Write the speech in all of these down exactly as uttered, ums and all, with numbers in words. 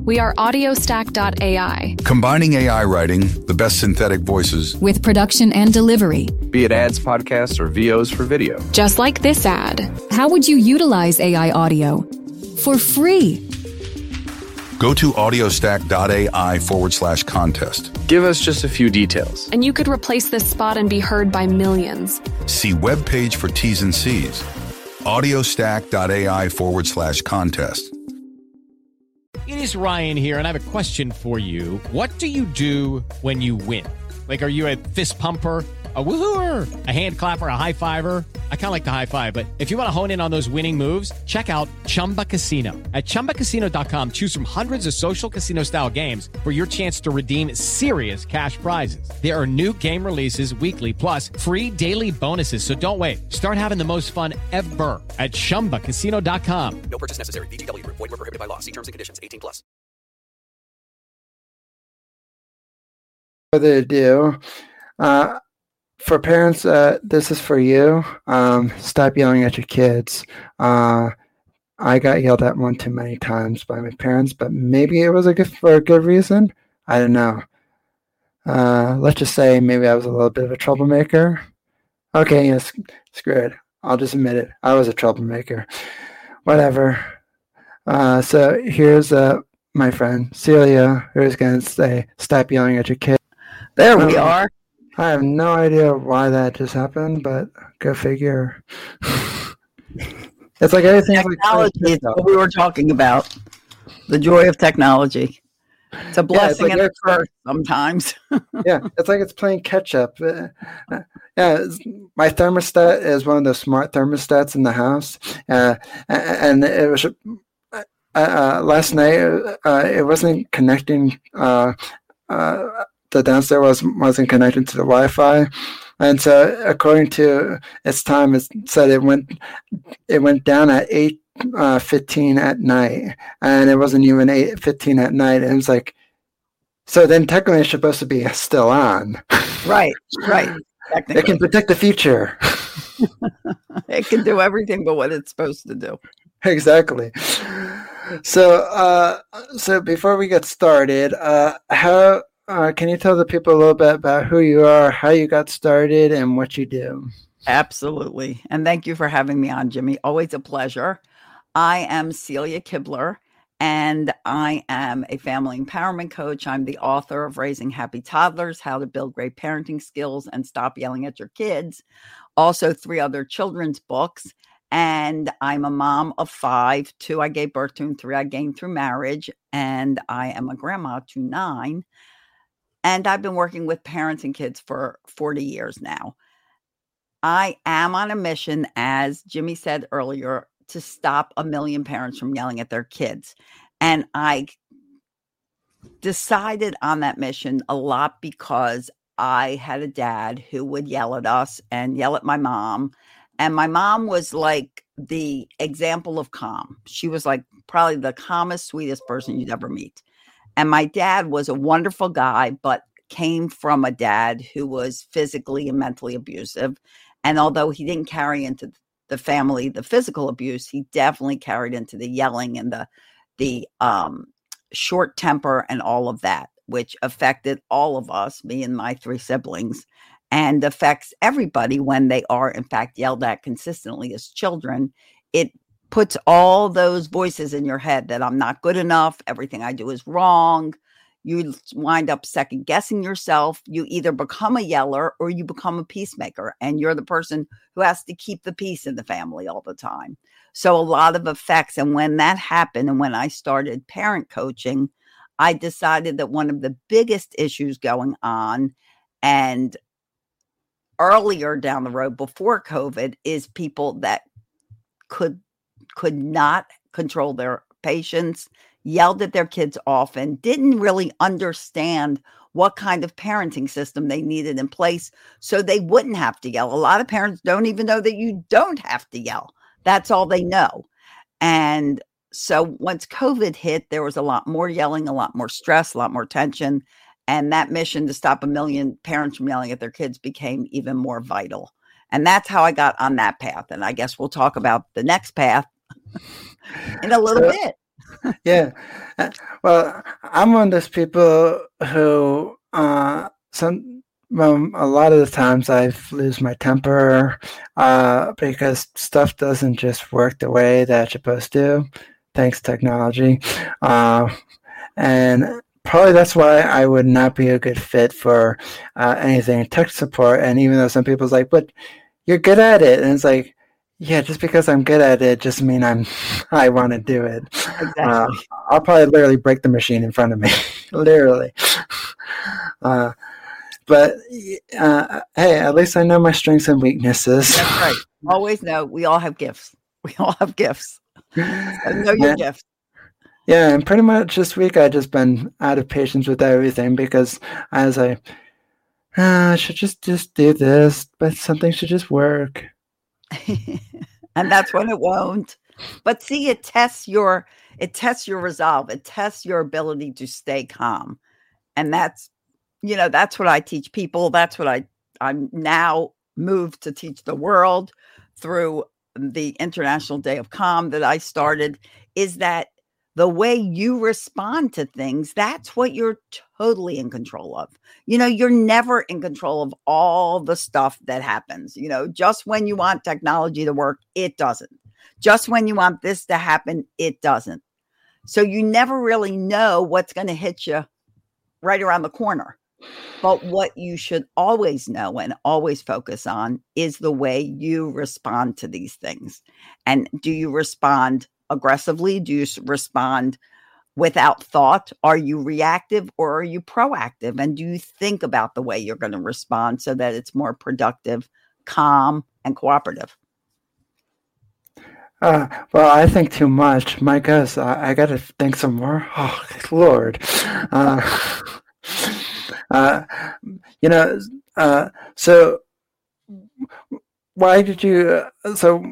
We are audiostack dot A I. Combining A I writing, the best synthetic voices, with production and delivery. Be it ads, podcasts, or V Os for video. Just like this ad. How would you utilize A I audio? For free. Go to audiostack.ai forward slash contest. Give us just a few details. And you could replace this spot and be heard by millions. See webpage for T's and C's. audiostack.ai forward slash contest. It is Ryan here, and I have a question for you. What do you do when you win? Like, are you a fist pumper, a woohooer, a hand clapper, a high fiver? I kind of like the high five, but if you want to hone in on those winning moves, check out Chumba Casino. At chumba casino dot com, choose from hundreds of social casino-style games for your chance to redeem serious cash prizes. There are new game releases weekly, plus free daily bonuses. So don't wait. Start having the most fun ever at chumba casino dot com. No purchase necessary. V G W. Void where prohibited by law. See terms and conditions. eighteen plus. Further ado, uh, for parents, uh, this is for you. Um, stop yelling at your kids. Uh, I got yelled at one too many times by my parents, but maybe it was a good, for a good reason. I don't know. Uh, let's just say maybe I was a little bit of a troublemaker. Okay, yes, screw it. I'll just admit it. I was a troublemaker. Whatever. Uh, so here's uh, my friend Celia, who's going to say, stop yelling at your kids. There we um, are. I have no idea why that just happened, but go figure. It's like everything. Technology is like what we were talking about. The joy of technology. It's a blessing yeah, it's like and a curse sometimes. Yeah, it's like it's playing catch up. Uh, yeah, my thermostat is one of the smart thermostats in the house, uh, and it was uh, uh, last night. Uh, it wasn't connecting. Uh, uh, The downstairs was, wasn't connected to the Wi-Fi, and so according to its time, it said it went it went down at eight uh, fifteen at night, and it wasn't even eight fifteen at night. And it was like, so then technically it's supposed to be still on. Right, right. It can predict the future. It can do everything but what it's supposed to do. Exactly. So, uh, so before we get started, uh, how. Uh, can you tell the people a little bit about who you are, how you got started, and what you do? Absolutely. And thank you for having me on, Jimmy. Always a pleasure. I am Celia Kibler, and I am a family empowerment coach. I'm the author of Raising Happy Toddlers, How to Build Great Parenting Skills and Stop Yelling at Your Kids. Also, three other children's books. And I'm a mom of five. Two I gave birth to, and three I gained through marriage. And I am a grandma to nine. And I've been working with parents and kids for forty years now. I am on a mission, as Jimmy said earlier, to stop a million parents from yelling at their kids. And I decided on that mission a lot because I had a dad who would yell at us and yell at my mom. And my mom was like the example of calm. She was like probably the calmest, sweetest person you'd ever meet. And my dad was a wonderful guy, but came from a dad who was physically and mentally abusive. And although he didn't carry into the family the physical abuse, he definitely carried into the yelling and the the um, short temper and all of that, which affected all of us, me and my three siblings, and affects everybody when they are, in fact, yelled at consistently as children. It puts all those voices in your head that I'm not good enough, everything I do is wrong. You wind up second guessing yourself. You either become a yeller or you become a peacemaker, and you're the person who has to keep the peace in the family all the time. So a lot of effects. And when that happened, and when I started parent coaching, I decided that one of the biggest issues going on, and earlier down the road before COVID, is people that could could not control their patience, yelled at their kids often, didn't really understand what kind of parenting system they needed in place so they wouldn't have to yell. A lot of parents don't even know that you don't have to yell. That's all they know. And so once COVID hit, there was a lot more yelling, a lot more stress, a lot more tension. And that mission to stop a million parents from yelling at their kids became even more vital. And that's how I got on that path. And I guess we'll talk about the next path in a little so, bit. Yeah. Uh, Well, I'm one of those people who, uh, some, um, a lot of the times I lose my temper, uh, because stuff doesn't just work the way that it's supposed to, thanks to technology. Uh, and probably that's why I would not be a good fit for uh, anything in tech support. And even though some people's like, but you're good at it. And it's like, yeah, just because I'm good at it doesn't mean I'm I want to do it. Exactly. Uh, I'll probably literally break the machine in front of me, literally. Uh, but uh, hey, at least I know my strengths and weaknesses. That's right. Always know we all have gifts. We all have gifts. So know your Yeah. gifts. Yeah, and pretty much this week I just been out of patience with everything because I was like, ah, I should just just do this, but something should just work. And that's when it won't. But see, it tests your it tests your resolve. It tests your ability to stay calm. And that's, you know, that's what I teach people. That's what I I'm now moved to teach the world through the International Day of Calm that I started, is that the way you respond to things, that's what you're totally in control of. You know, you're never in control of all the stuff that happens. You know, just when you want technology to work, it doesn't. Just when you want this to happen, it doesn't. So you never really know what's going to hit you right around the corner. But what you should always know and always focus on is the way you respond to these things. And do you respond aggressively? Do you respond without thought? Are you reactive or are you proactive? And do you think about the way you're going to respond so that it's more productive, calm, and cooperative? Uh, well, I think too much. My gosh, I, I got to think some more. Oh, Lord. Uh, uh, you know, uh, so why did you, uh, so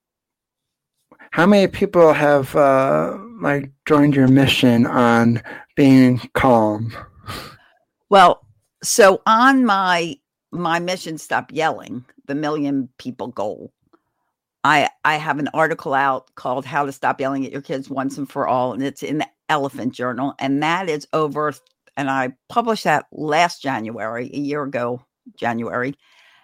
how many people have uh, like joined your mission on being calm? Well, so on my my mission, Stop Yelling, the million people goal, I I have an article out called How to Stop Yelling at Your Kids Once and for All, and it's in the Elephant Journal, and that is over, and I published that last January, a year ago, January.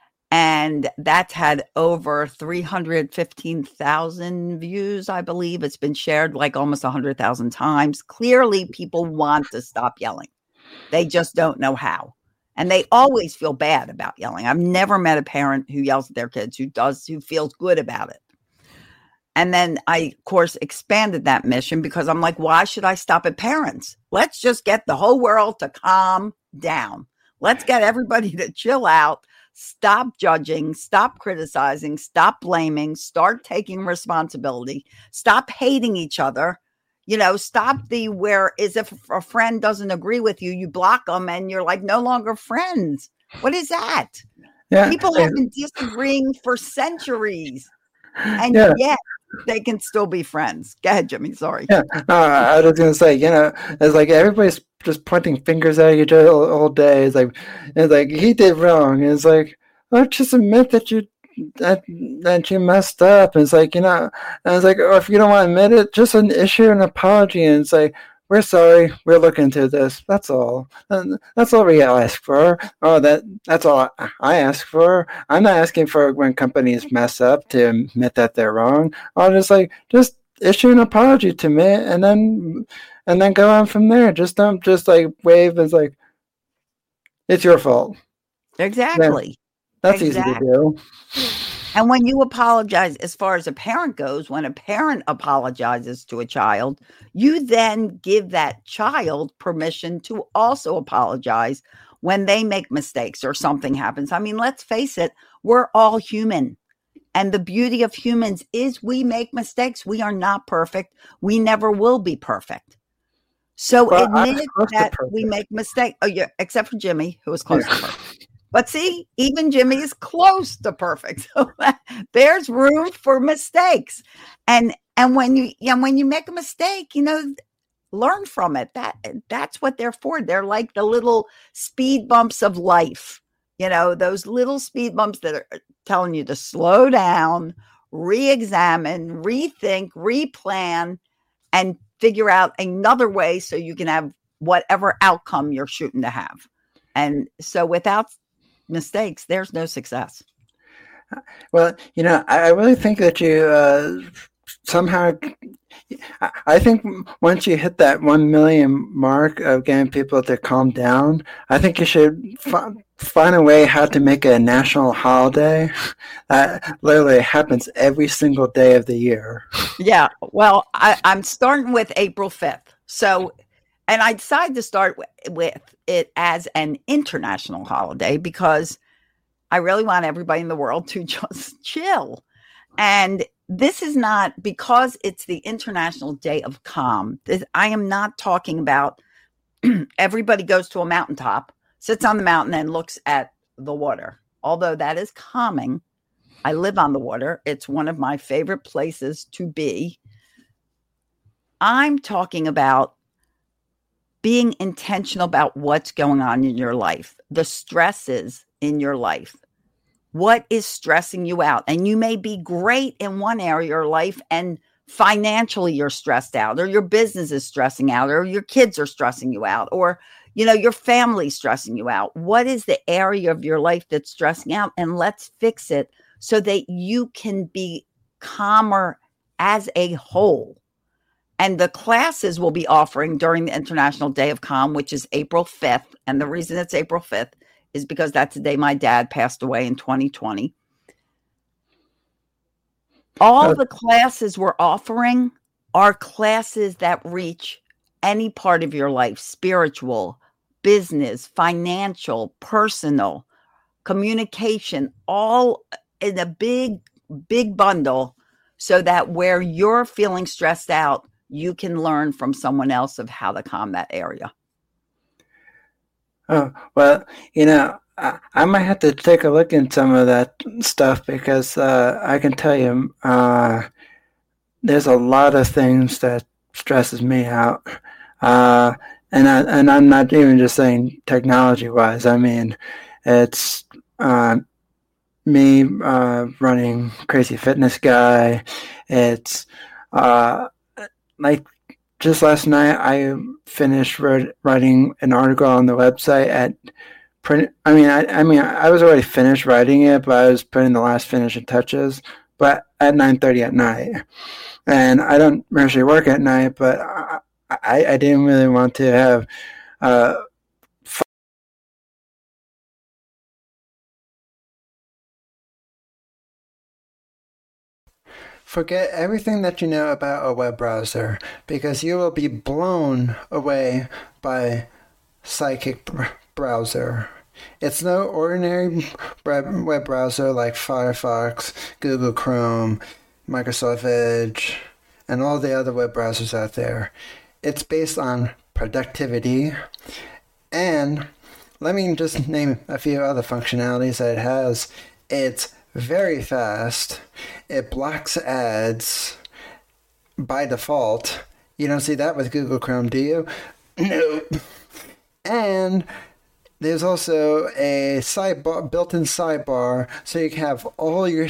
And that's had over three hundred fifteen thousand views, I believe. It's been shared like almost one hundred thousand times. Clearly, people want to stop yelling. They just don't know how. And they always feel bad about yelling. I've never met a parent who yells at their kids who does, who feels good about it. And then I, of course, expanded that mission because I'm like, why should I stop at parents? Let's just get the whole world to calm down. Let's get everybody to chill out. Stop judging, stop criticizing, stop blaming, start taking responsibility, stop hating each other, you know, stop the where is if a friend doesn't agree with you, you block them and you're like no longer friends. What is that? Yeah, People have been disagreeing for centuries and yeah. yet they can still be friends. Go ahead, Jimmy. Sorry. Yeah, uh, I was going to say, you know, it's like everybody's just pointing fingers at each other all, all day. It's like, it's like he did wrong. It's like, oh, just admit that you that that you messed up. And it's like, you know, and it's like, oh, if you don't want to admit it, just an issue an apology. And it's like, we're sorry, we're looking into this. That's all. And that's all we ask for. Oh, that that's all I ask for. I'm not asking for when companies mess up to admit that they're wrong. I'll just like just issue an apology to me, and then and then go on from there. Just don't just like wave as like it's your fault. Exactly. Yeah, that's exactly. easy to do. And when you apologize, as far as a parent goes, when a parent apologizes to a child, you then give that child permission to also apologize when they make mistakes or something happens. I mean, let's face it, we're all human. And the beauty of humans is we make mistakes. We are not perfect. We never will be perfect. So Well, I'm admit close to that perfect. we make mistakes. Oh, yeah, except for Jimmy, who was close to perfect. But see, even Jimmy is close to perfect. So there's room for mistakes. And and when you and when you make a mistake, you know, learn from it. That that's what they're for. They're like the little speed bumps of life. You know, those little speed bumps that are telling you to slow down, re-examine, rethink, replan, and figure out another way so you can have whatever outcome you're shooting to have. And so without mistakes, there's no success. Well, you know, I, I really think that you uh, somehow, I, I think once you hit that one million mark of getting people to calm down, I think you should f- find a way how to make it a national holiday that literally happens every single day of the year. Yeah. Well, I, I'm starting with April fifth. So, and I decided to start with, with it as an international holiday because I really want everybody in the world to just chill. And this is not because it's the International Day of Calm. This, I am not talking about everybody goes to a mountaintop, sits on the mountain and looks at the water. Although that is calming. I live on the water. It's one of my favorite places to be. I'm talking about being intentional about what's going on in your life, the stresses in your life. What is stressing you out? And you may be great in one area of your life and financially you're stressed out, or your business is stressing out, or your kids are stressing you out, or, you know, your family's stressing you out. What is the area of your life that's stressing out? And let's fix it so that you can be calmer as a whole. And the classes will be offering during the International Day of Calm, which is April fifth. And the reason it's April fifth is because that's the day my dad passed away in twenty twenty. All the classes we're offering are classes that reach any part of your life: spiritual, business, financial, personal, communication, all in a big, big bundle, so that where you're feeling stressed out, you can learn from someone else of how to calm that area. Oh, well, you know, I, I might have to take a look in some of that stuff because uh, I can tell you uh, there's a lot of things that stresses me out. Uh, and, I, and I'm not even just saying technology-wise. I mean, it's uh, me uh, running Crazy Fitness Guy. It's uh, like just last night I finished wrote, writing an article on the website at print. I mean, I, I mean, I was already finished writing it, but I was putting the last finishing touches. But at nine thirty at night, and I don't usually work at night, but I, I, I didn't really want to have. Uh, Forget everything that you know about a web browser because you will be blown away by Sidekick Browser. It's no ordinary web browser like Firefox, Google Chrome, Microsoft Edge, and all the other web browsers out there. It's based on productivity, and let me just name a few other functionalities that it has. It's very fast. It blocks ads by default. You don't see that with Google Chrome, do you? No. And there's also a sidebar, built-in sidebar, so you can have all your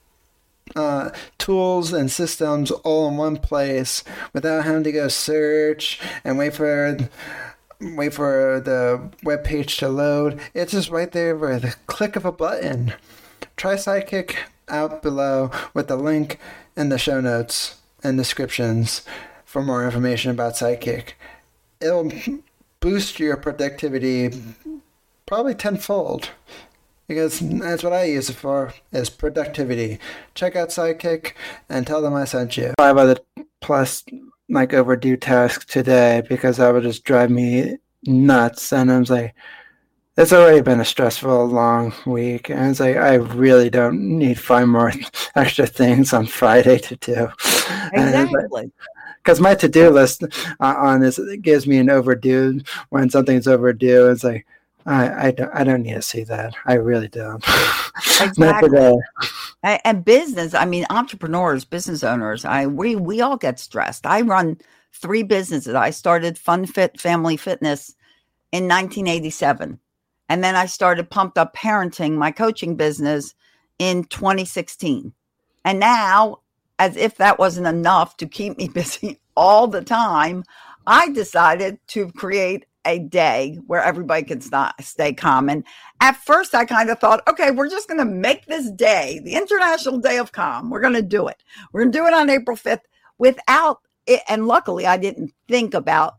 uh, tools and systems all in one place without having to go search and wait for wait for the web page to load. It's just right there with a click of a button. Try Sidekick out below with the link in the show notes and descriptions for more information about Sidekick. It'll boost your productivity probably tenfold because that's what I use it for, is productivity. Check out Sidekick and tell them I sent you. Five other plus like overdue tasks today because that would just drive me nuts. And I was like, it's already been a stressful, long week, and it's like I really don't need five more extra things on Friday to do. Exactly. Because my to-do list uh, on this it gives me an overdue when something's overdue. It's like I, I don't I don't need to see that. I really don't. Exactly. Not today. And business, I mean, entrepreneurs, business owners, I we we all get stressed. I run three businesses. I started Fun Fit Family Fitness in nineteen eighty-seven. And then I started Pumped Up Parenting, my coaching business, in twenty sixteen. And now as if that wasn't enough to keep me busy all the time, I decided to create a day where everybody can st- stay calm. And at first I kind of thought, okay, we're just going to make this day, the International Day of Calm. We're going to do it. We're going to do it on April fifth without it. And luckily I didn't think about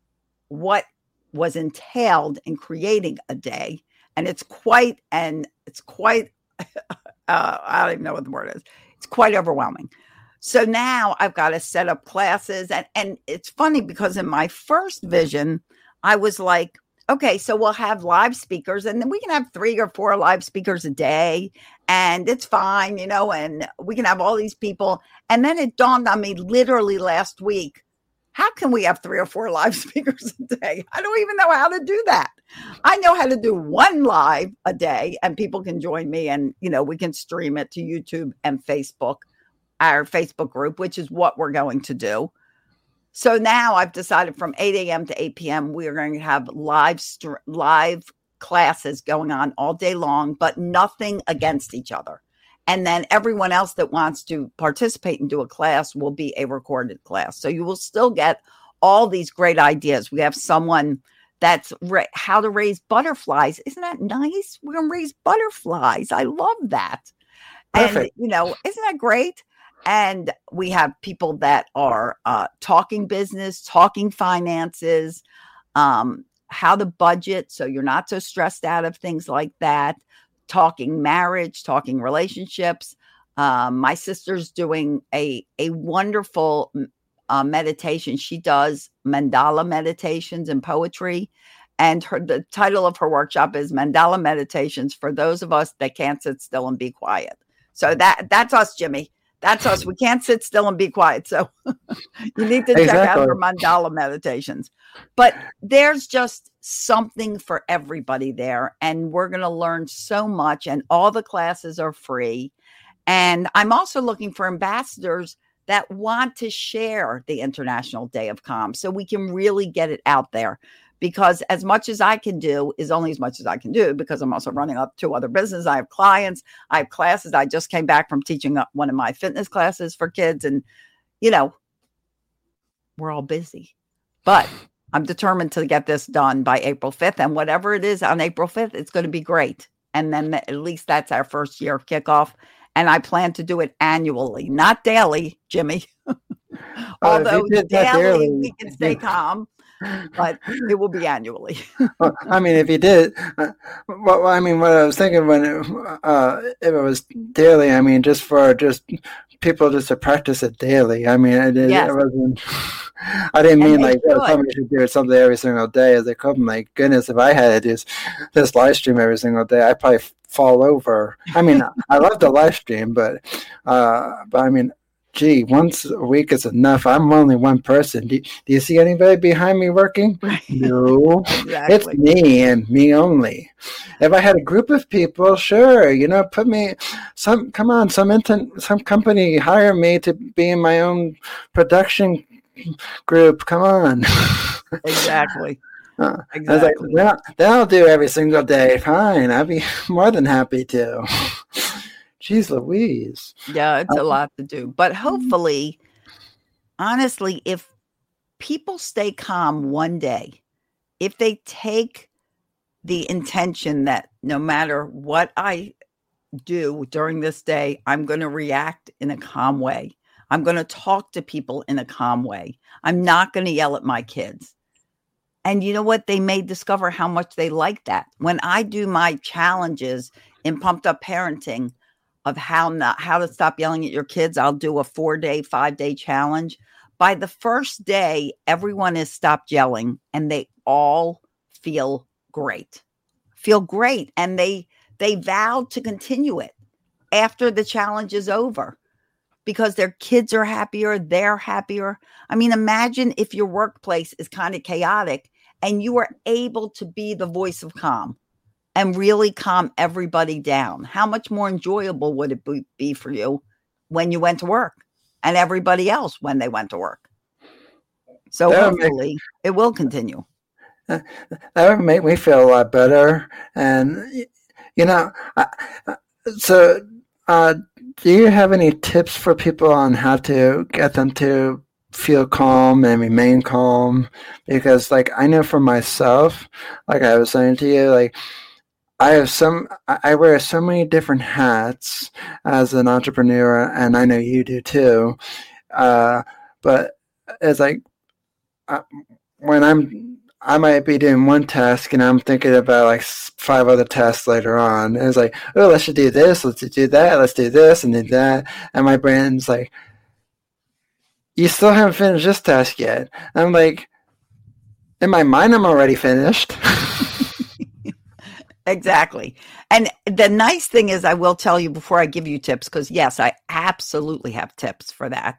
what was entailed in creating a day. And it's quite, and it's quite, uh, I don't even know what the word is. It's quite overwhelming. So now I've got to set up classes. And, and it's funny because in my first vision, I was like, okay, so we'll have live speakers and then we can have three or four live speakers a day and it's fine, you know, and we can have all these people. And then it dawned on me literally last week, how can we have three or four live speakers a day? I don't even know how to do that. I know how to do one live a day and people can join me and, you know, we can stream it to YouTube and Facebook, our Facebook group, which is what we're going to do. So now I've decided from eight a.m. to eight p.m. we are going to have live st- live classes going on all day long, but nothing against each other. And then everyone else that wants to participate and do a class will be a recorded class. So you will still get all these great ideas. We have someone that's ra- how to raise butterflies. Isn't that nice? We're going to raise butterflies. I love that. Perfect. And, you know, isn't that great? And we have people that are uh, talking business, talking finances, um, how to budget so you're not so stressed out of things like that, talking marriage, talking relationships. Um, my sister's doing a, a wonderful uh, meditation. She does mandala meditations and poetry. And her the title of her workshop is Mandala Meditations for those of us that can't sit still and be quiet. So that that's us, Jimmy. That's us. We can't sit still and be quiet. So you need to check exactly. out her mandala meditations. But there's just something for everybody there. And we're going to learn so much. And all the classes are free. And I'm also looking for ambassadors that want to share the International Day of Calm so we can really get it out there. Because as much as I can do is only as much as I can do because I'm also running up two other businesses. I have clients, I have classes. I just came back from teaching one of my fitness classes for kids. And, you know, we're all busy. But I'm determined to get this done by April fifth. And whatever it is on April fifth, it's going to be great. And then at least that's our first year of kickoff. And I plan to do it annually, not daily, Jimmy. Although daily, daily we can stay calm. But it will be annually. Well, I mean, if you did, uh, well, I mean, what I was thinking when it, uh, if it was daily, I mean, just for just people just to practice it daily. I mean, it, it, yes. it wasn't. I didn't mean like oh, somebody should do something every single day as they could. My goodness, if I had to do this live stream every single day, I'd probably fall over. I mean, I love the live stream, but uh, but I mean. Gee, once a week is enough. I'm only one person. Do, do you see anybody behind me working? No. Exactly. It's me and me only. If I had a group of people, sure, you know, put me some. Come on, some inter, some company hire me to be in my own production group. Come on. Exactly. Uh, exactly. I was like, well, then I'll do every single day. Fine, I'd be more than happy to. Jeez Louise. Yeah, it's a lot to do. But hopefully, honestly, if people stay calm one day, if they take the intention that no matter what I do during this day, I'm going to react in a calm way. I'm going to talk to people in a calm way. I'm not going to yell at my kids. And you know what? They may discover how much they like that. When I do my challenges in Pumped Up Parenting, of how not how to stop yelling at your kids. I'll do a four day, five day challenge. By the first day, everyone has stopped yelling and they all feel great, feel great. And they, they vowed to continue it after the challenge is over because their kids are happier. They're happier. I mean, imagine if your workplace is kind of chaotic and you are able to be the voice of calm and really calm everybody down. How much more enjoyable would it be for you when you went to work and everybody else when they went to work? So that hopefully make, it will continue. That would make me feel a lot better. And, you know, I, so Uh, do you have any tips for people on how to get them to feel calm and remain calm? Because, like, I know for myself, like I was saying to you, like, I have some, I wear so many different hats as an entrepreneur, and I know you do too. Uh, but it's like, uh, when I'm, I might be doing one task and I'm thinking about like five other tasks later on. And it's like, oh, let's do this, let's do that, let's do this and do that. And my brain's like, you still haven't finished this task yet. And I'm like, in my mind, I'm already finished. Exactly. And the nice thing is, I will tell you before I give you tips, because yes, I absolutely have tips for that.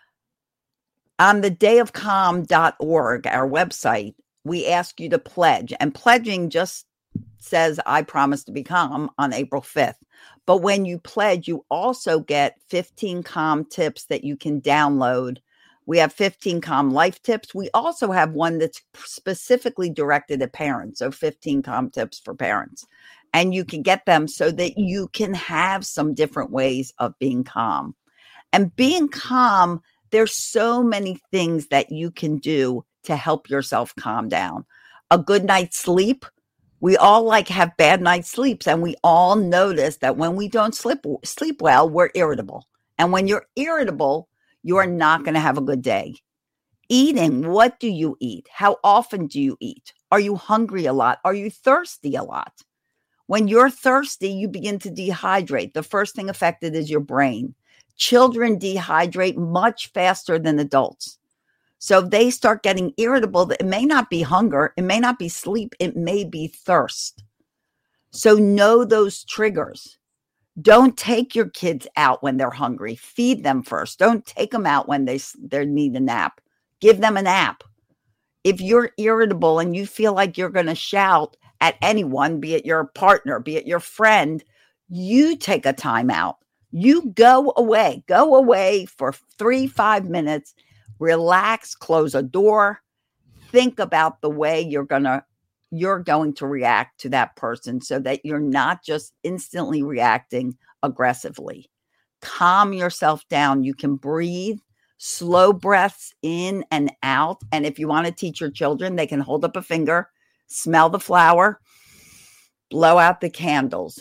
On the day of calm dot org, our website, we ask you to pledge, and pledging just says, I promise to be calm on April fifth. But when you pledge, you also get fifteen calm tips that you can download. We have fifteen calm life tips. We also have one that's specifically directed at parents. So fifteen calm tips for parents. And you can get them so that you can have some different ways of being calm. And being calm, there's so many things that you can do to help yourself calm down. A good night's sleep. We all like have bad night sleeps, and we all notice that when we don't sleep sleep well, we're irritable. And when you're irritable, you're not going to have a good day. Eating, what do you eat? How often do you eat? Are you hungry a lot? Are you thirsty a lot? When you're thirsty, you begin to dehydrate. The first thing affected is your brain. Children dehydrate much faster than adults. So if they start getting irritable, it may not be hunger, it may not be sleep, it may be thirst. So know those triggers. Don't take your kids out when they're hungry. Feed them first. Don't take them out when they, they need a nap. Give them a nap. If you're irritable and you feel like you're going to shout at anyone, be it your partner, be it your friend, you take a time out. You go away. Go away for three, five minutes. Relax, close a door, think about the way you're going to you're going to react to that person so that you're not just instantly reacting aggressively. Calm yourself down. You can breathe, slow breaths in and out. And if you want to teach your children, they can hold up a finger, smell the flower, blow out the candles.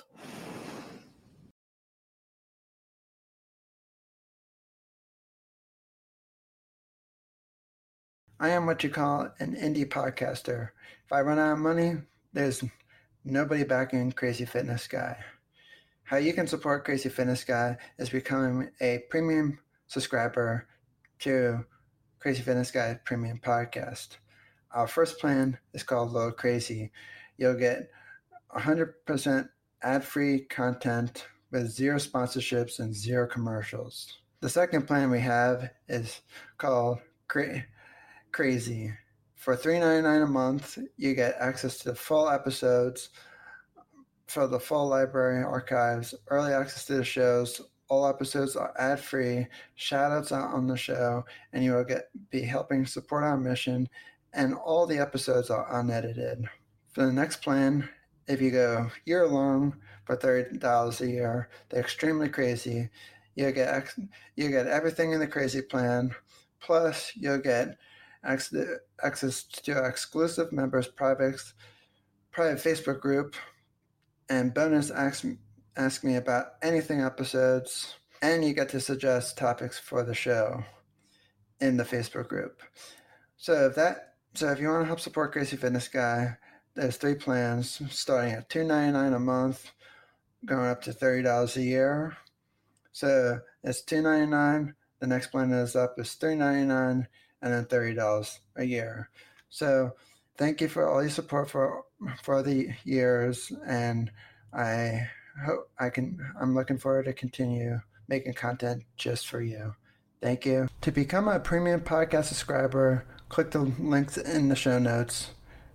I am what you call an indie podcaster. If I run out of money, there's nobody backing Crazy Fitness Guy. How you can support Crazy Fitness Guy is becoming a premium subscriber to Crazy Fitness Guy Premium Podcast. Our first plan is called Load Crazy. You'll get one hundred percent ad-free content with zero sponsorships and zero commercials. The second plan we have is called Crazy Crazy. For three dollars and ninety-nine cents a month, you get access to the full episodes for the full library archives, early access to the shows. All episodes are ad-free, shout-outs on the show, and you will get be helping support our mission, and all the episodes are unedited. For the next plan, if you go year-long for thirty dollars a year, they're extremely crazy. You'll get, you get everything in the crazy plan, plus you'll get access to exclusive members' private, private Facebook group, and bonus ask, ask me about anything episodes, and you get to suggest topics for the show in the Facebook group. So if that, so if you want to help support Crazy Fitness Guy, there's three plans starting at two dollars and ninety-nine cents a month, going up to thirty dollars a year. So it's two dollars and ninety-nine cents. The next plan is up is three dollars and ninety-nine cents. And then thirty dollars a year. So thank you for all your support for for the years, and I hope I can. I'm looking forward to continue making content just for you. Thank you. To become a premium podcast subscriber, click the links in the show notes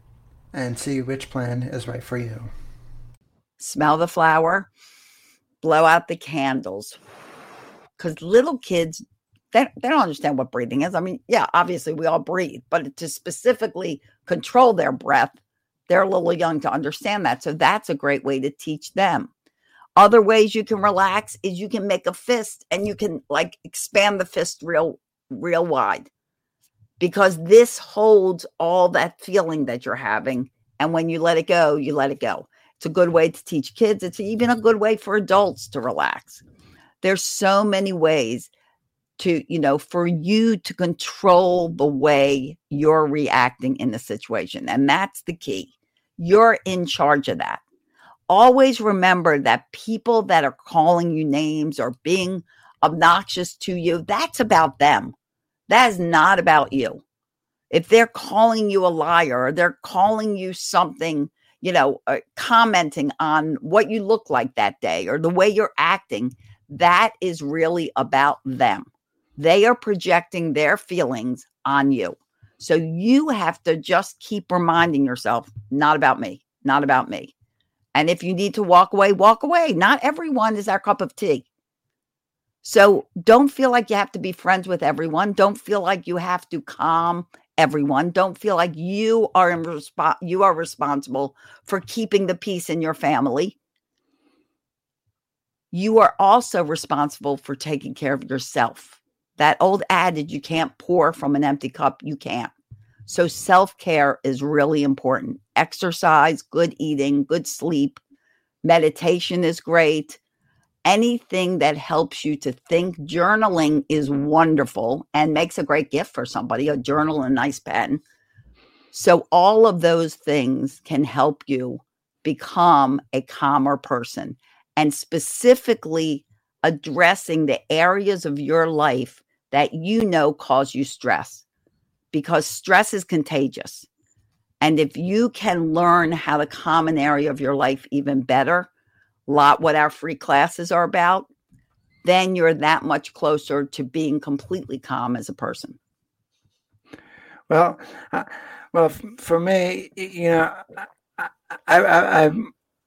and see which plan is right for you. Smell the flower, blow out the candles, because little kids. They, they don't understand what breathing is. I mean, yeah, obviously we all breathe, but to specifically control their breath, they're a little young to understand that. So that's a great way to teach them. Other ways you can relax is you can make a fist and you can like expand the fist real, real wide, because this holds all that feeling that you're having. And when you let it go, you let it go. It's a good way to teach kids. It's even a good way for adults to relax. There's so many ways to, you know, for you to control the way you're reacting in the situation. And that's the key. You're in charge of that. Always remember that people that are calling you names or being obnoxious to you, that's about them. That is not about you. If they're calling you a liar or they're calling you something, you know, uh, commenting on what you look like that day or the way you're acting, that is really about them. They are projecting their feelings on you. So you have to just keep reminding yourself, not about me, not about me. And if you need to walk away, walk away. Not everyone is our cup of tea. So don't feel like you have to be friends with everyone. Don't feel like you have to calm everyone. Don't feel like you are in resp- you are responsible for keeping the peace in your family. You are also responsible for taking care of yourself. That old adage, you can't pour from an empty cup, you can't. So self-care is really important. Exercise, good eating, good sleep, meditation is great. Anything that helps you to think. Journaling is wonderful and makes a great gift for somebody, a journal and a nice pen. So all of those things can help you become a calmer person, and specifically addressing the areas of your life that you know cause you stress, because stress is contagious. And if you can learn how to calm an area of your life even better, a lot what our free classes are about, then you're that much closer to being completely calm as a person. Well, uh, well, f- for me, you know, I, I, I, I,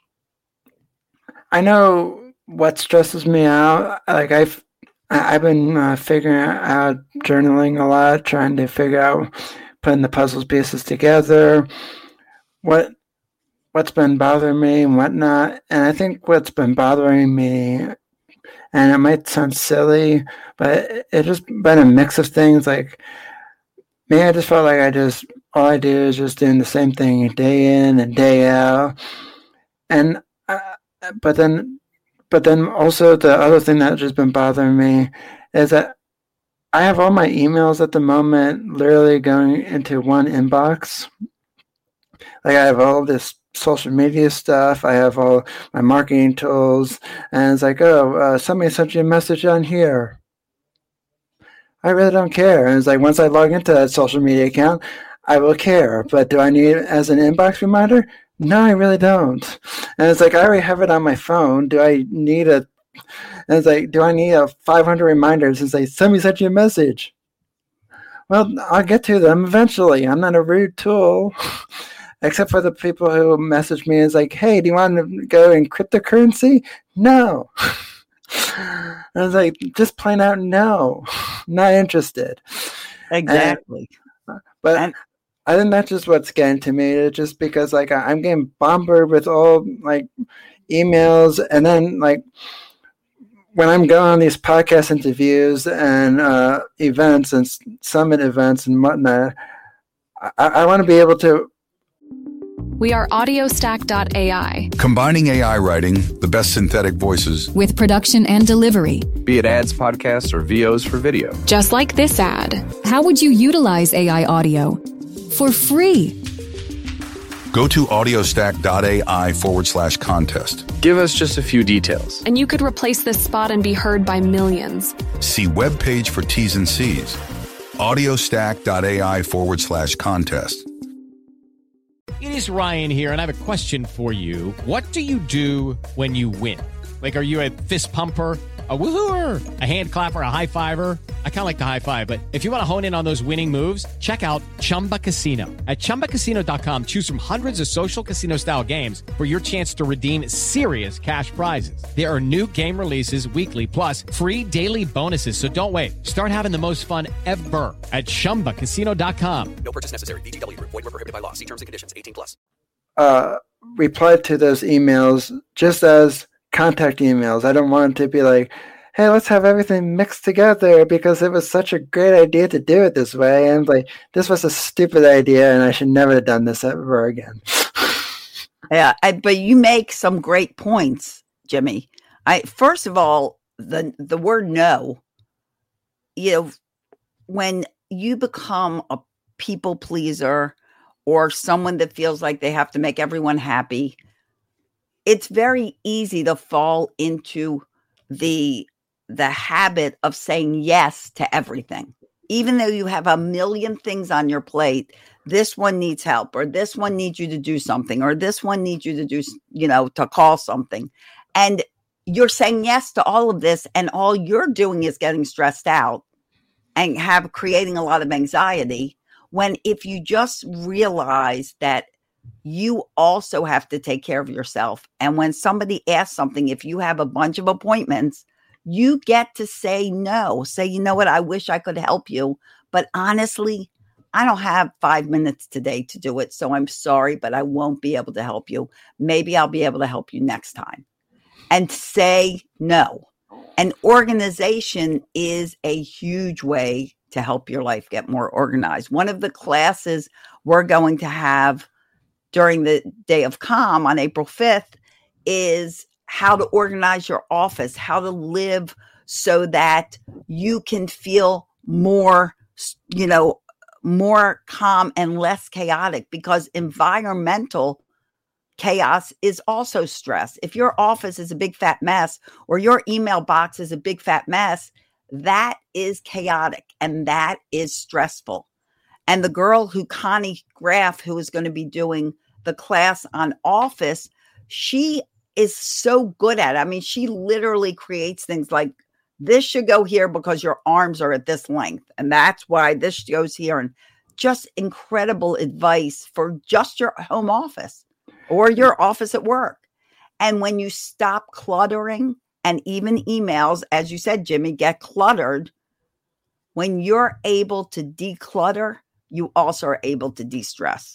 I know what stresses me out. Like I've, I've been uh, figuring out journaling a lot, trying to figure out putting the puzzle pieces together, what what's been bothering me and whatnot. And I think what's been bothering me, and it might sound silly, but it's just been a mix of things. Like me, I just felt like I just all I do is just doing the same thing day in and day out, and uh, but then. But then also the other thing that's just been bothering me is that I have all my emails at the moment literally going into one inbox. Like I have all this social media stuff. I have all my marketing tools. And it's like, oh, uh, somebody sent you a message on here. I really don't care. And it's like once I log into that social media account, I will care. But do I need it as an inbox reminder? No, I really don't. And it's like, I already have it on my phone. Do I need a, and it's like, do I need a five hundred reminders and say, somebody sent you a message? Well, I'll get to them eventually. I'm not a rude tool, except for the people who message me. It's like, hey, do you want to go in cryptocurrency? No. And I was like, just plain out, no, not interested. Exactly. And, but and, I think that's just what's getting to me. It's just because like I'm getting bombarded with all like emails, and then like when I'm going on these podcast interviews and uh, events and summit events and whatnot, I, I want to be able to. We are audio stack dot A I. Combining A I writing, the best synthetic voices, with production and delivery. Be it ads, podcasts, or V Os for video. Just like this ad. How would you utilize A I audio? For free. Go to audiostack.ai forward slash contest. Give us just a few details. And you could replace this spot and be heard by millions. See webpage for T's and C's. audiostack.ai forward slash contest. It is Ryan here, and I have a question for you. What do you do when you win? Like, are you a fist pumper, a woohooer, a hand clapper, a high fiver? I kind of like the high five, but if you want to hone in on those winning moves, check out Chumba Casino. At chumba casino dot com, choose from hundreds of social casino style games for your chance to redeem serious cash prizes. There are new game releases weekly, plus free daily bonuses. So don't wait. Start having the most fun ever at chumba casino dot com. No purchase necessary. V G W. Void where prohibited by law. See terms and conditions. eighteen plus. Uh, replied to those emails just as contact emails. I don't want to be like, hey, let's have everything mixed together because it was such a great idea to do it this way. And like, this was a stupid idea and I should never have done this ever again. Yeah, I, but you make some great points, Jimmy. I first of all, the the word no, you know, when you become a people pleaser or someone that feels like they have to make everyone happy, it's very easy to fall into the the habit of saying yes to everything. Even though you have a million things on your plate, this one needs help, or this one needs you to do something, or this one needs you to do, you know, to call something. And you're saying yes to all of this, and all you're doing is getting stressed out and have creating a lot of anxiety. When if you just realize that you also have to take care of yourself. And when somebody asks something, if you have a bunch of appointments, you get to say no. Say, you know what, I wish I could help you, but honestly, I don't have five minutes today to do it. So I'm sorry, but I won't be able to help you. Maybe I'll be able to help you next time. And say no. And organization is a huge way to help your life get more organized. One of the classes we're going to have during the Day of Calm on April fifth is how to organize your office, how to live so that you can feel more, you know, more calm and less chaotic, because environmental chaos is also stress. If your office is a big fat mess or your email box is a big fat mess, that is chaotic and that is stressful. And the girl who, Connie Graff, who is going to be doing the class on office, she is so good at it. I mean, she literally creates things like, this should go here because your arms are at this length. And that's why this goes here. And just incredible advice for just your home office or your office at work. And when you stop cluttering, and even emails, as you said, Jimmy, get cluttered, when you're able to declutter, you also are able to de-stress.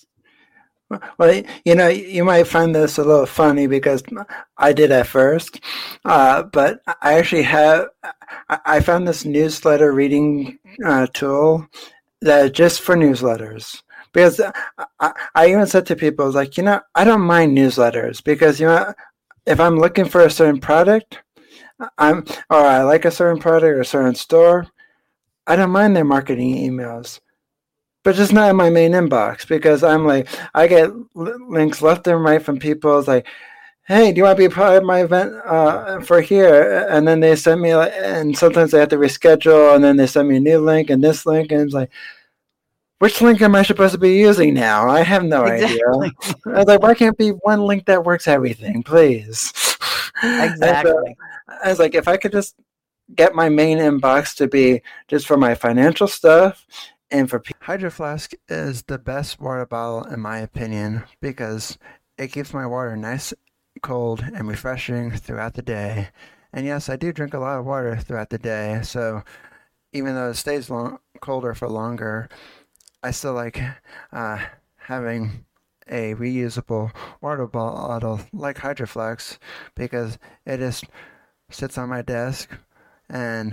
Well, you know, you might find this a little funny because I did at first, uh, but I actually have, I found this newsletter reading uh, tool that just for newsletters. Because I, I even said to people, I was like, you know, I don't mind newsletters because, you know, if I'm looking for a certain product, I'm, or I like a certain product or a certain store, I don't mind their marketing emails. But just not in my main inbox, because I'm like, I get links left and right from people. It's like, hey, do you want to be part of my event uh, for here? And then they send me, and sometimes they have to reschedule, and then they send me a new link and this link, and it's like, which link am I supposed to be using now? I have no exactly. idea. I was like, why can't it be one link that works everything, please? Exactly. So, I was like, if I could just get my main inbox to be just for my financial stuff. And for Hydro Flask is the best water bottle in my opinion because it keeps my water nice, cold, and refreshing throughout the day. And yes, I do drink a lot of water throughout the day, so even though it stays long, colder for longer, I still like uh, having a reusable water bottle like Hydro Flask because it just sits on my desk and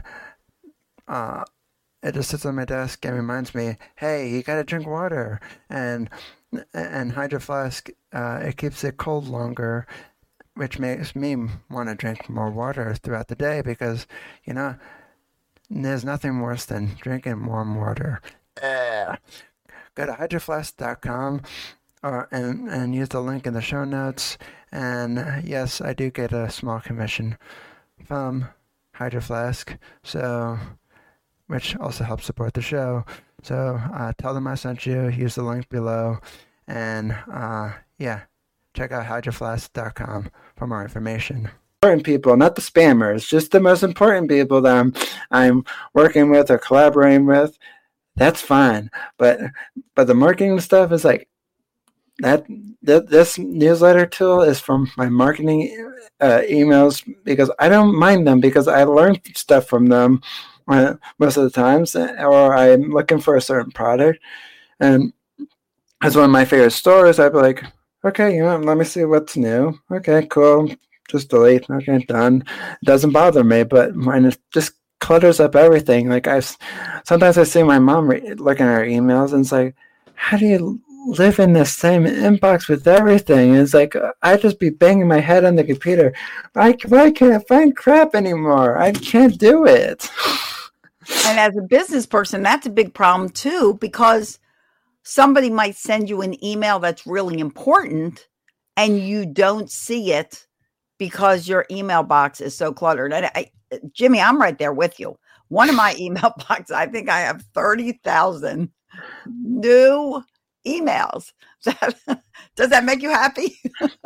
uh, it just sits on my desk and reminds me, hey, you gotta drink water. And and Hydro Flask, uh, it keeps it cold longer, which makes me want to drink more water throughout the day because, you know, there's nothing worse than drinking warm water. Uh, go to hydro flask dot com or, and, and use the link in the show notes. And uh, yes, I do get a small commission from Hydro Flask, so... which also helps support the show. So uh, tell them I sent you, use the link below, and uh, yeah, check out hydro flask dot com for more information. Important people, not the spammers, just the most important people that I'm, I'm working with or collaborating with. That's fine, but but the marketing stuff is like, that, that this newsletter tool is from my marketing uh, emails because I don't mind them because I learn stuff from them Uh, most of the times, or I'm looking for a certain product, and as one of my favorite stores, I'd be like, okay, you know, let me see what's new. Okay, cool. just delete. Okay, done. It doesn't bother me, but mine is just clutters up everything. Like I, sometimes I see my mom re- looking at her emails, and it's like, how do you live in the same inbox with everything? And it's like I just be banging my head on the computer. I why can't I find crap anymore? I can't do it. And as a business person, that's a big problem too, because somebody might send you an email that's really important and you don't see it because your email box is so cluttered. And I, Jimmy, I'm right there with you. One of my email boxes, I think I have thirty thousand new emails. Does that make you happy?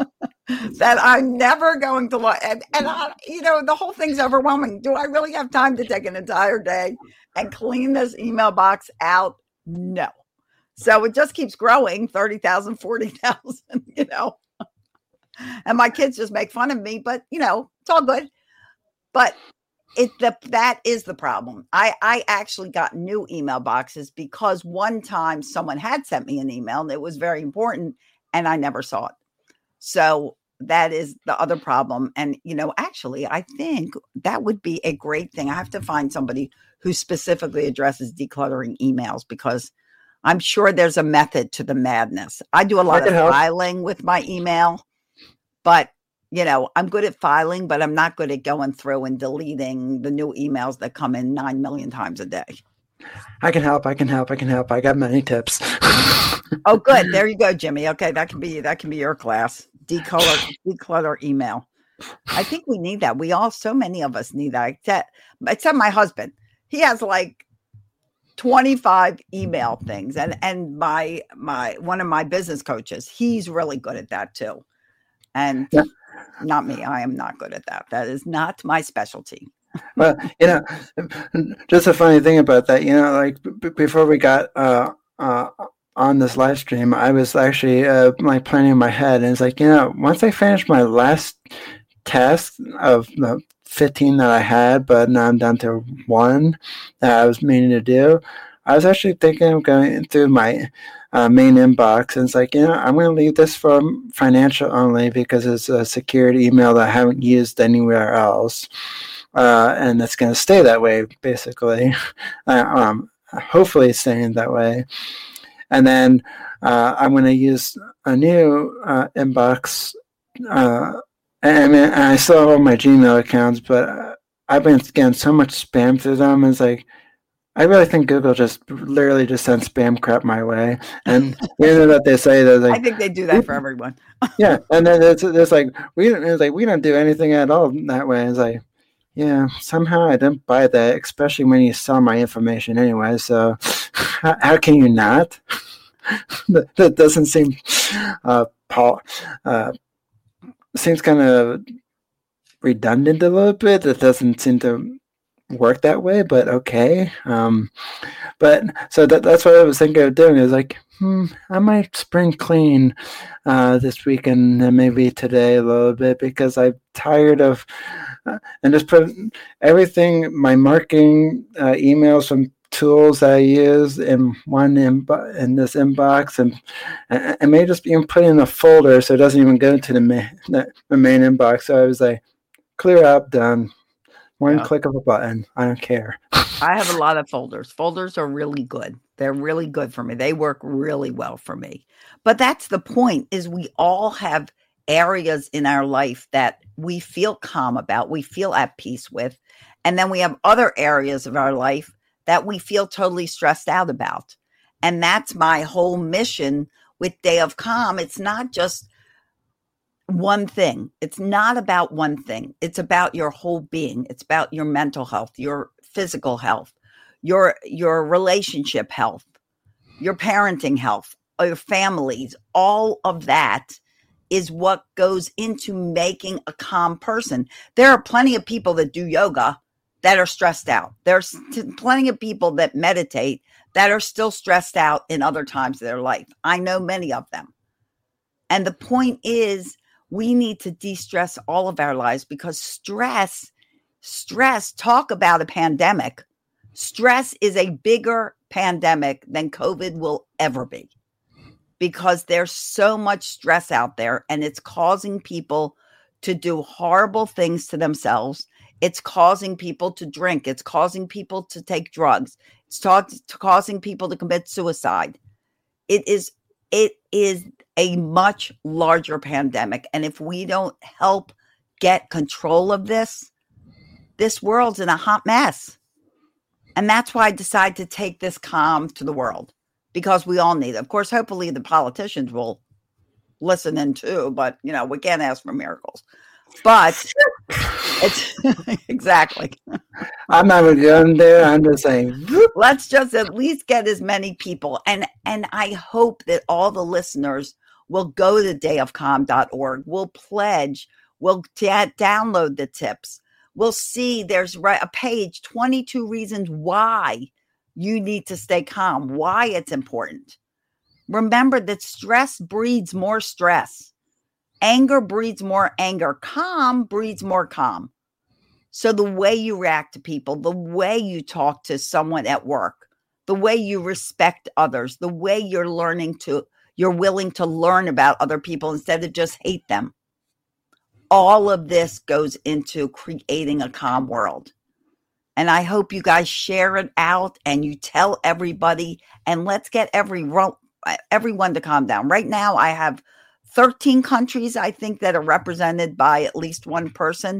That I'm never going to look and, and I, you know, the whole thing's overwhelming. Do I really have time to take an entire day and clean this email box out? No. So it just keeps growing, thirty thousand, forty thousand, you know, and my kids just make fun of me, but you know, it's all good. But it, the, that is the problem. I, I actually got new email boxes because one time someone had sent me an email and it was very important and I never saw it. So that is the other problem. And, you know, actually, I think that would be a great thing. I have to find somebody who specifically addresses decluttering emails because I'm sure there's a method to the madness. I do a lot of help. filing with my email, but, you know, I'm good at filing, but I'm not good at going through and deleting the new emails that come in nine million times a day. I can help. I can help. I can help. I got many tips. Oh, good. There you go, Jimmy. Okay. That can be, that can be your class. Declutter, declutter email. I think we need that. We all, so many of us need that, except, except my husband. He has like twenty-five email things. And, and my, my, one of my business coaches, he's really good at that too. And yeah. Not me. I am not good at that. That is not my specialty. Well, you know, just a funny thing about that, you know, like b- before we got uh, uh, on this live stream, I was actually uh, like planning in my head, and it's like, you know, once I finish my last task of the fifteen that I had, but now I'm down to one that I was meaning to do, I was actually thinking of going through my uh, main inbox, and it's like, you know, I'm going to leave this for financial only because it's a secured email that I haven't used anywhere else. Uh, and it's going to stay that way, basically. Uh, um, hopefully it's staying that way. And then uh, I'm going to use a new uh, inbox. Uh, and, I mean, and I still have all my Gmail accounts, but uh, I've been getting so much spam through them. It's like, I really think Google just literally just sends spam crap my way. And you know what they say? They're like, I think they do that for everyone. Yeah. And then it's, it's like, we don't, it's like, we don't do anything at all that way. It's like, yeah, somehow I didn't buy that, especially when you sell my information anyway. So how, how can you not? that, that doesn't seem, uh, Paul, uh, seems kind of redundant a little bit. It doesn't seem to work that way, but okay. Um, but so that, that's what I was thinking of doing is like, hmm, I might spring clean uh, this weekend and maybe today a little bit because I'm tired of uh, and just put everything, my marketing uh, emails from tools that I use in one inbo- in this inbox, and and may just even put in a folder so it doesn't even go to the main, the main inbox. So I was like, clear up, done. One yeah. click of a button. I don't care. I have a lot of folders. Folders are really good. They're really good for me. They work really well for me. But that's the point, is we all have areas in our life that we feel calm about, we feel at peace with. And then we have other areas of our life that we feel totally stressed out about. And that's my whole mission with Day of Calm. It's not just one thing. It's not about one thing. It's about your whole being. It's about your mental health, your physical health, your your relationship health, your parenting health, your families. All of that is what goes into making a calm person. There are plenty of people that do yoga that are stressed out. There's plenty of people that meditate that are still stressed out in other times of their life. I know many of them. And the point is, we need to de-stress all of our lives, because stress, stress, talk about a pandemic. Stress is a bigger pandemic than COVID will ever be, because there's so much stress out there and it's causing people to do horrible things to themselves. It's causing people to drink. It's causing people to take drugs. It's ta- causing people to commit suicide. It is, it is a much larger pandemic. And if we don't help get control of this, this world's in a hot mess. And that's why I decided to take this calm to the world, because we all need it. Of course, hopefully the politicians will listen in too, but you know, we can't ask for miracles. But it's exactly. I'm not even going there. I'm just saying, let's just at least get as many people. And and I hope that all the listeners will go to day of calm dot org. We'll pledge. We'll t- download the tips. We'll see there's a page, twenty-two reasons why you need to stay calm, why it's important. Remember that stress breeds more stress. Anger breeds more anger. Calm breeds more calm. So the way you react to people, the way you talk to someone at work, the way you respect others, the way you're learning to, you're willing to learn about other people instead of just hate them. All of this goes into creating a calm world. And I hope you guys share it out and you tell everybody, and let's get every, everyone to calm down. Right now, I have thirteen countries, I think, that are represented by at least one person.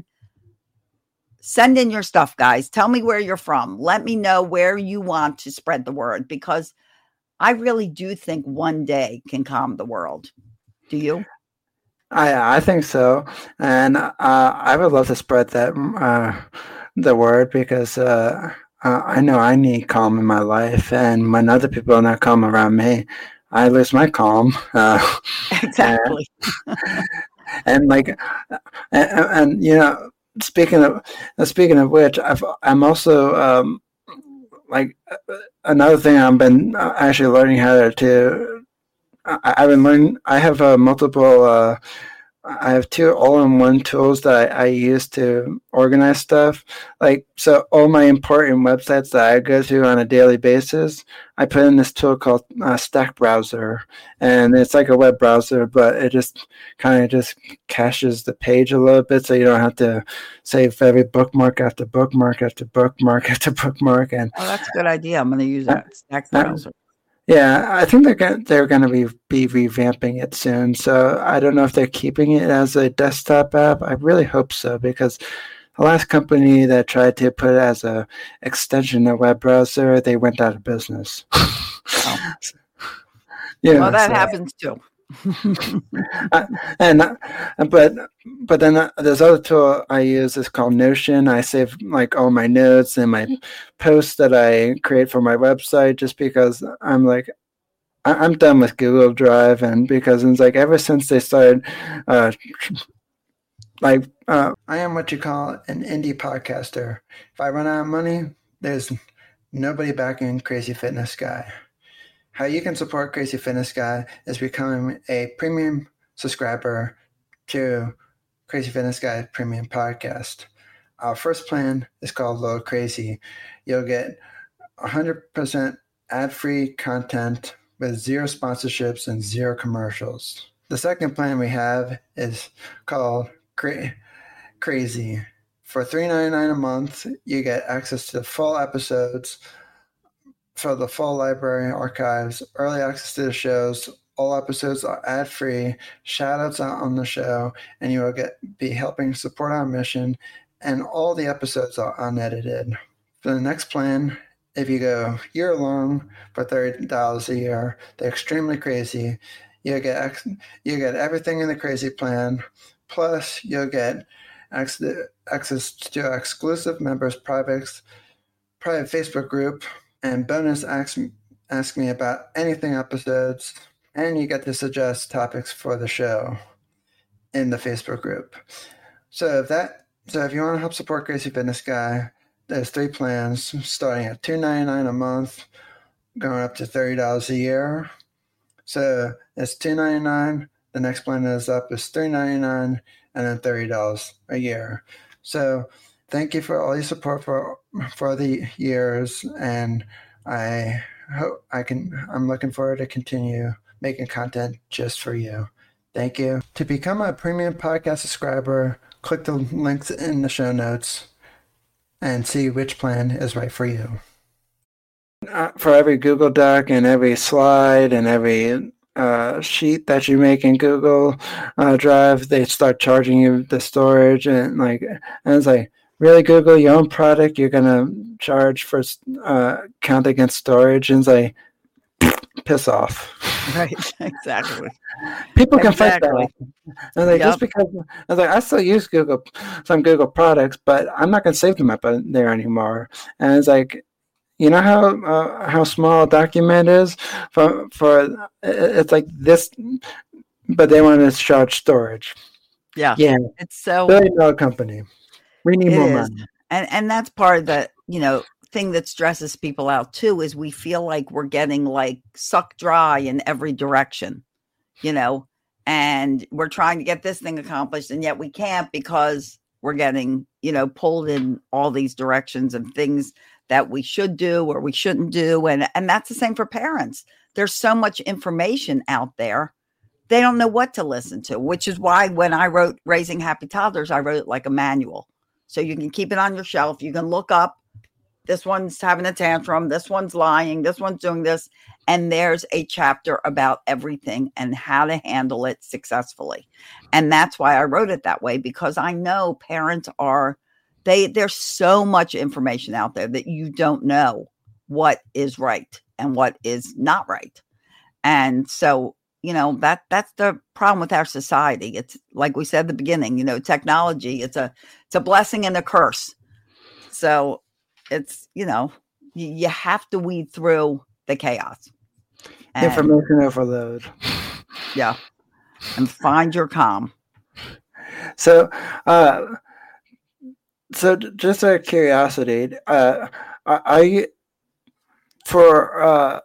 Send in your stuff, guys. Tell me where you're from. Let me know where you want to spread the word, because I really do think one day can calm the world. Do you? I I think so, and uh, I would love to spread that uh, the word, because uh, uh, I know I need calm in my life, and when other people are not calm around me, I lose my calm. Uh, exactly. And, and like, and, and you know, speaking of speaking of which, I've, I'm also um, like another thing I've been actually learning how to. I, I've been learning. I have uh, multiple. Uh, I have two all-in-one tools that I, I use to organize stuff. Like, so all my important websites that I go to on a daily basis, I put in this tool called uh, Stack Browser, and it's like a web browser, but it just kind of just caches the page a little bit, so you don't have to save every bookmark after bookmark after bookmark after bookmark. And oh, that's a good idea. I'm going to use that Stack Browser. Yeah, I think they're going they're going to be be revamping it soon. So I don't know if they're keeping it as a desktop app. I really hope so, because the last company that tried to put it as a extension of web browser, they went out of business. Oh. Yeah, well, that so, happens too. uh, and uh, but but then uh, this other tool I use is called Notion. I save like all my notes and my posts that I create for my website, just because I'm like I- I'm done with Google Drive, and because it's like ever since they started uh, like uh, I am what you call an indie podcaster. If I run out of money, there's nobody backing Crazy Fitness Guy. How you can support Crazy Fitness Guy is becoming a premium subscriber to Crazy Fitness Guy Premium Podcast. Our first plan is called Little Crazy. You'll get one hundred percent ad-free content with zero sponsorships and zero commercials. The second plan we have is called Cra- Crazy. For three dollars and ninety-nine cents a month, you get access to full episodes, for the full library archives, early access to the shows. All episodes are ad-free, shout-outs out on the show, and you will get be helping support our mission, and all the episodes are unedited. For the next plan, if you go year-long for thirty dollars a year, they're extremely crazy. You'll get, you get everything in the crazy plan, plus you'll get access to exclusive members' private, private Facebook group, and bonus ask, ask me about anything episodes, and you get to suggest topics for the show in the Facebook group. So if that, so if you want to help support Crazy Fitness Guy, there's three plans starting at two dollars and ninety-nine cents a month, going up to thirty dollars a year. So it's two dollars and ninety-nine cents. The next plan is up is three dollars and ninety-nine cents, and then thirty dollars a year. So thank you for all your support for for the years, and I hope I can. I'm looking forward to continue making content just for you. Thank you. To become a premium podcast subscriber, click the links in the show notes and see which plan is right for you. Uh, for every Google Doc and every slide and every uh, sheet that you make in Google uh, Drive, they start charging you the storage, and like, and it's like, really, Google, your own product, you're gonna charge for uh, count against storage, and it's like, piss off. Right, exactly. People can exactly. fight that. And like, Yep. just because I was like, I still use Google, some Google products, but I'm not gonna save them up there anymore. And it's like, you know how uh, how small a document is for for it's like this, but they want to charge storage. Yeah, Yeah, it's so billion dollar company. We need it more is. money. And and that's part of the, you know, thing that stresses people out too, is we feel like we're getting like sucked dry in every direction, you know, and we're trying to get this thing accomplished, and yet we can't because we're getting, you know, pulled in all these directions of things that we should do or we shouldn't do. And and that's the same for parents. There's so much information out there. They don't know what to listen to, which is why when I wrote Raising Happy Toddlers, I wrote it like a manual. So you can keep it on your shelf. You can look up, this one's having a tantrum, this one's lying, this one's doing this. And there's a chapter about everything and how to handle it successfully. And that's why I wrote it that way, because I know parents are, they there's so much information out there that you don't know what is right and what is not right. And so, you know, that that's the problem with our society. It's like we said at the beginning, you know, technology, it's a it's a blessing and a curse. So it's, you know, you, you have to weed through the chaos. And, Information overload. yeah. And find your calm. So, uh, so just out of curiosity, uh, are, are you for uh,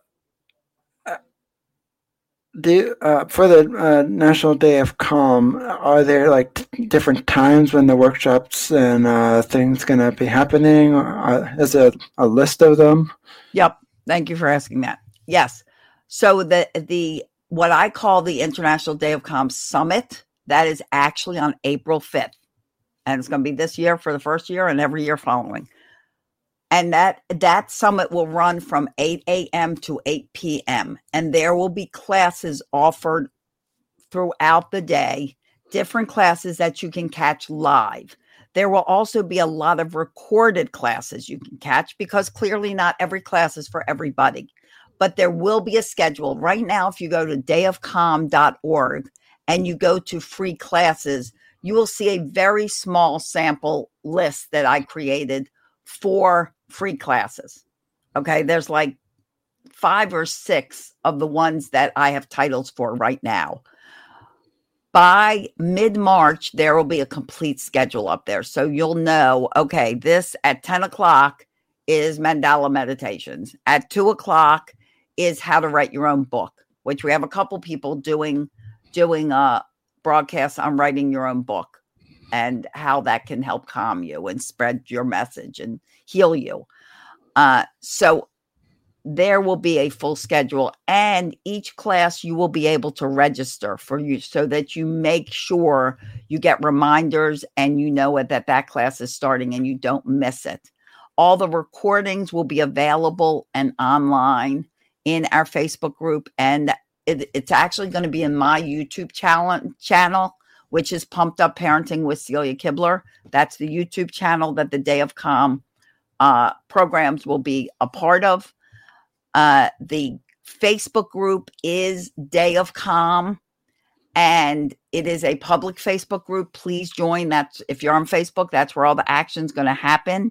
do uh, for the uh, National Day of Calm? Are there like t- different times when the workshops and uh, things going to be happening? Or uh, is there a list of them? Yep. Thank you for asking that. Yes. So the the what I call the International Day of Calm Summit, that is actually on April fifth. And it's going to be this year for the first year and every year following. And that that summit will run from eight a.m. to eight p.m. And there will be classes offered throughout the day, different classes that you can catch live. There will also be a lot of recorded classes you can catch, because clearly not every class is for everybody. But there will be a schedule. Right now, if you go to day of calm dot org and you go to free classes, you will see a very small sample list that I created for free classes. Okay, there's like five or six of the ones that I have titles for right now. By mid-March, there will be a complete schedule up there. So you'll know, okay, this at ten o'clock is Mandala Meditations. At two o'clock is how to write your own book, which we have a couple people doing, doing a broadcast on writing your own book and how that can help calm you and spread your message and heal you. Uh, so there will be a full schedule, and each class you will be able to register for you so that you make sure you get reminders and you know that that class is starting and you don't miss it. All the recordings will be available and online in our Facebook group, and it, it's actually going to be in my YouTube channel, channel, which is Pumped Up Parenting with Celia Kibler. That's the YouTube channel that the Day of Calm uh, programs will be a part of. Uh, the Facebook group is Day of Calm, and it is a public Facebook group. Please join. That's if you're on Facebook, that's where all the action's going to happen.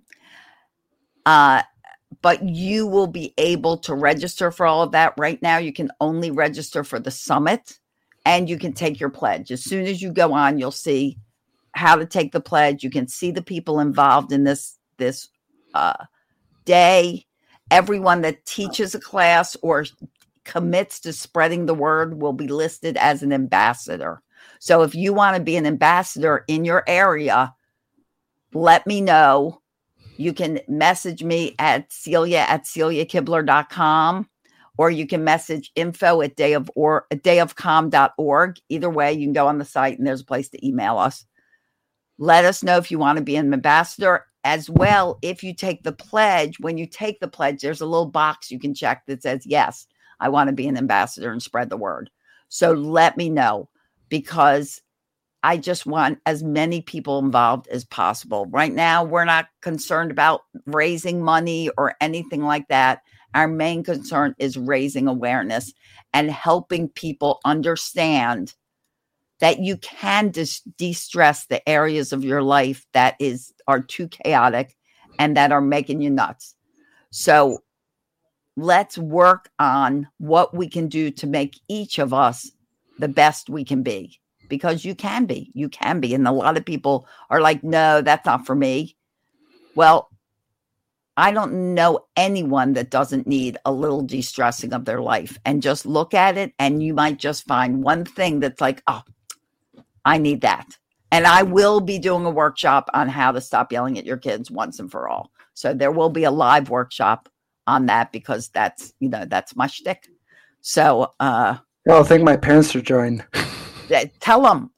Uh, but you will be able to register for all of that. Right now, you can only register for the summit, and you can take your pledge. As soon as you go on, you'll see how to take the pledge. You can see the people involved in this, this uh, day. Everyone that teaches a class or commits to spreading the word will be listed as an ambassador. So if you want to be an ambassador in your area, let me know. You can message me at Celia at celia kibler dot com, or you can message info at day of or day of com dot org. Either way, you can go on the site and there's a place to email us. Let us know if you want to be an ambassador as well. If you take the pledge, when you take the pledge, there's a little box you can check that says, yes, I want to be an ambassador and spread the word. So let me know, because I just want as many people involved as possible. Right now, we're not concerned about raising money or anything like that. Our main concern is raising awareness and helping people understand that you can dis- de-stress the areas of your life that is are too chaotic and that are making you nuts. So let's work on what we can do to make each of us the best we can be, because you can be, you can be. And a lot of people are like, no, that's not for me. Well, I don't know anyone that doesn't need a little de-stressing of their life, and just look at it and you might just find one thing that's like, oh, I need that. And I will be doing a workshop on how to stop yelling at your kids once and for all. So there will be a live workshop on that, because that's, you know, that's my shtick. So, uh, oh, I think my parents should join. Tell them.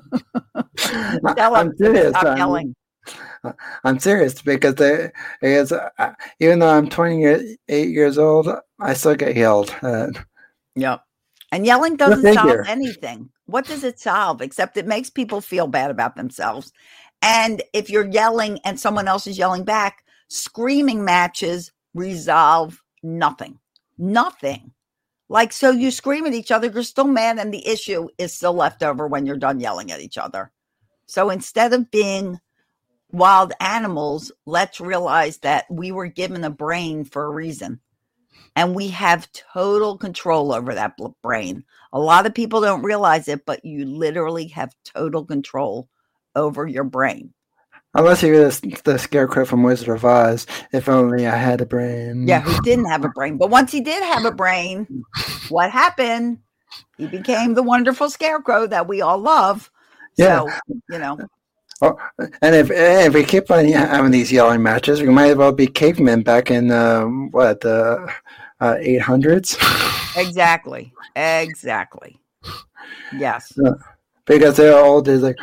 Tell them I'm serious. stop I'm, yelling. I'm serious, because they, because uh, even though I'm twenty-eight years old, I still get yelled at. Yep. And yelling doesn't Well, solve you. anything. What does it solve? Except it makes people feel bad about themselves. And if you're yelling and someone else is yelling back, screaming matches resolve nothing. Nothing. Like, so you scream at each other, you're still mad, and the issue is still left over when you're done yelling at each other. So instead of being wild animals, let's realize that we were given a brain for a reason. And we have total control over that brain. A lot of people don't realize it, but you literally have total control over your brain. Unless you're the, the scarecrow from Wizard of Oz. If only I had a brain. Yeah, who didn't have a brain. But once he did have a brain, what happened? He became the wonderful scarecrow that we all love. Yeah. So, you know. Oh, and if if we keep on having these yelling matches, we might as well be cavemen back in um, what the uh, eight hundreds. Exactly. Exactly. Yes. Yeah. Because they're all just like,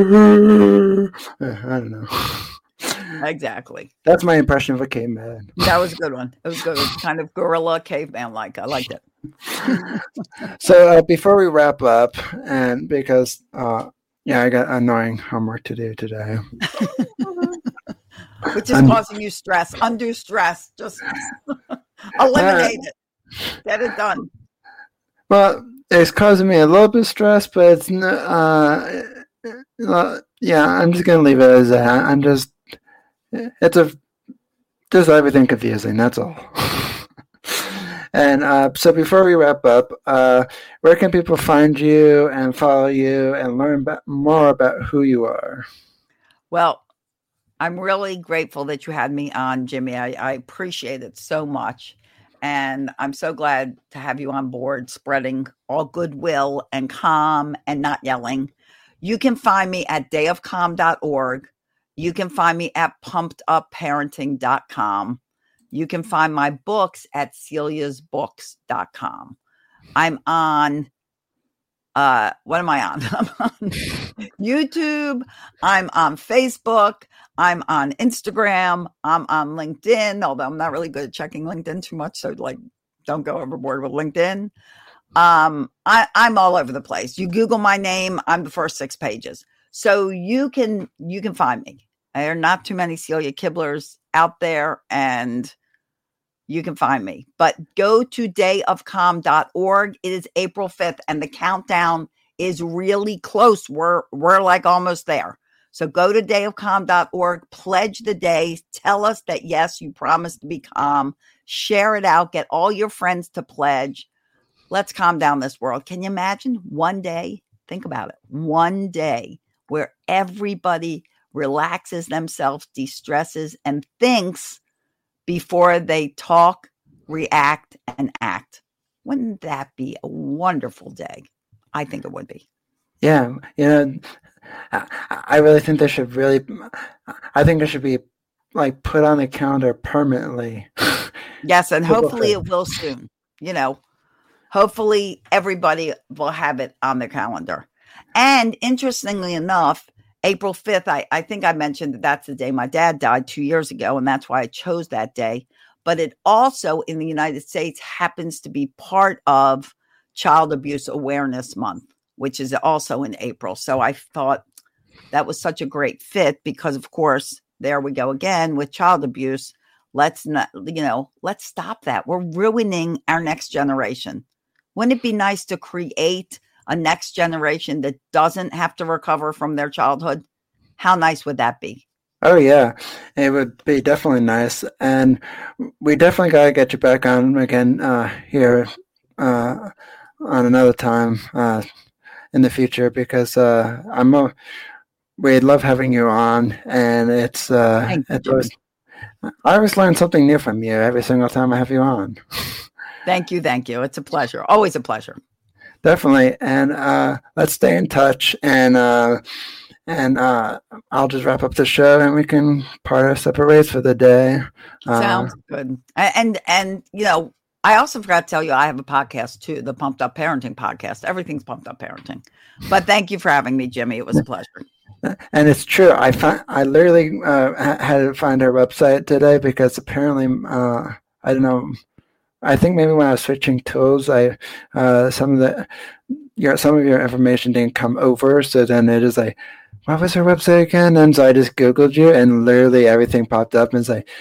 I don't know. Exactly. That's my impression of a caveman. That was a good one. It was good. It was kind of gorilla caveman like. I liked it. So uh, before we wrap up, and because uh, yeah, I got annoying homework to do today, which is um, causing you stress, undue stress. Just eliminate uh, it. Get it done. Well, it's causing me a little bit of stress, but it's uh, uh, yeah, I'm just gonna leave it as that. I'm just it's a just everything confusing. That's all. And uh, so before we wrap up, uh, where can people find you and follow you and learn about, more about who you are? Well, I'm really grateful that you had me on, Jimmy. I, I appreciate it so much. And I'm so glad to have you on board, spreading all goodwill and calm and not yelling. You can find me at day of calm dot org. You can find me at pumped up parenting dot com. You can find my books at celias books dot com. I'm on, uh, what am I on? I'm on YouTube. I'm on Facebook. I'm on Instagram. I'm on LinkedIn, although I'm not really good at checking LinkedIn too much. So like, don't go overboard with LinkedIn. Um, I, I'm all over the place. You Google my name, I'm the first six pages. So you can, you can find me. There are not too many Celia Kibblers out there, and you can find me. But go to day of calm dot org. It is April fifth, and the countdown is really close. We're, we're like almost there. So go to day of calm dot org, pledge the day, tell us that, yes, you promised to be calm, share it out, get all your friends to pledge. Let's calm down this world. Can you imagine one day? Think about it. One day where everybody relaxes themselves, de-stresses, and thinks before they talk, react, and act. Wouldn't that be a wonderful day? I think it would be. Yeah, you know, I, I really think they should really, I think it should be like put on the calendar permanently. Yes, and hopefully it will soon. you know, hopefully everybody will have it on their calendar. And interestingly enough, April fifth, I, I think I mentioned that that's the day my dad died two years ago, and that's why I chose that day. But it also, in the United States, happens to be part of Child Abuse Awareness Month, which is also in April. So I thought that was such a great fit because, of course, there we go again with child abuse. Let's not, you know, let's stop that. We're ruining our next generation. Wouldn't it be nice to create a next generation that doesn't have to recover from their childhood? How nice would that be? Oh, yeah, it would be definitely nice. And we definitely got to get you back on again uh, here uh, on another time uh, in the future because uh, I'm a, we'd love having you on. And it's, uh, it's always, I always learn something new from you every single time I have you on. Thank you. Thank you. It's a pleasure. Always a pleasure. Definitely. And uh, let's stay in touch. And uh, and uh, I'll just wrap up the show and we can part our separate ways for the day. Uh, Sounds good. And, and, you know, I also forgot to tell you, I have a podcast too, the Pumped Up Parenting podcast. Everything's Pumped Up Parenting. But thank you for having me, Jimmy. It was a pleasure. And it's true. I find, I literally uh, had to find our website today because apparently, uh, I don't know, I think maybe when I was switching tools, I uh, some of the your some of your information didn't come over. So then it is like, what was her website again? And so I just Googled you, and literally everything popped up. And it's like,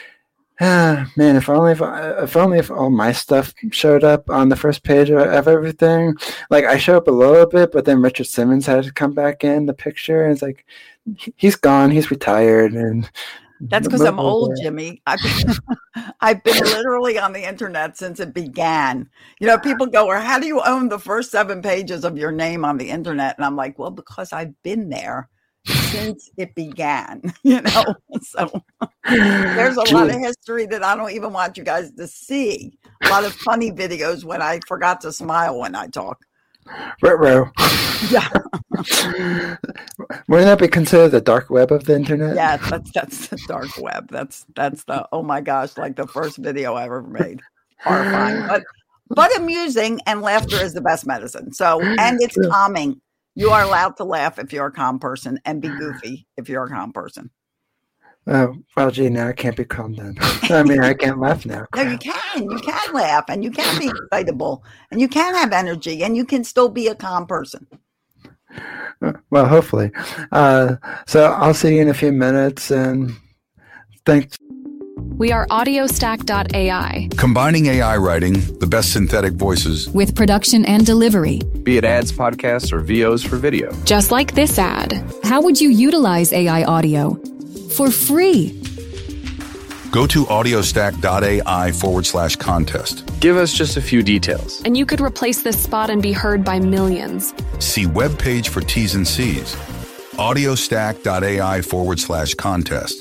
ah, man, if only if, if only if all my stuff showed up on the first page of, of everything. Like I show up a little bit, but then Richard Simmons had to come back in the picture, and it's like he's gone, he's retired, and. That's because I'm old, Jimmy. I've been, I've been literally on the internet since it began. You know, people go, or how do you own the first seven pages of your name on the internet? And I'm like, well, because I've been there since it began, you know? So there's a lot of history that I don't even want you guys to see. A lot of funny videos when I forgot to smile when I talk. Ruh-roh. Yeah. Wouldn't that be considered the dark web of the internet? Yeah, that's that's the dark web. That's that's the oh my gosh, like the first video I ever made. Horrifying, but but amusing, and laughter is the best medicine. So and it's calming. You are allowed to laugh if you're a calm person, and be goofy if you're a calm person. Oh, well, gee, now I can't be calm then. I mean, I can't laugh now. No, you can. You can laugh, and you can be excitable, and you can have energy, and you can still be a calm person. Well, hopefully. Uh, so I'll see you in a few minutes, and thanks. We are audiostack dot A I. Combining A I writing, the best synthetic voices, with production and delivery. Be it ads, podcasts, or V Os for video. Just like this ad. How would you utilize A I audio? For free. Go to audiostack.ai forward slash contest. Give us just a few details. And you could replace this spot and be heard by millions. See webpage for T's and C's. audiostack.ai forward slash contest.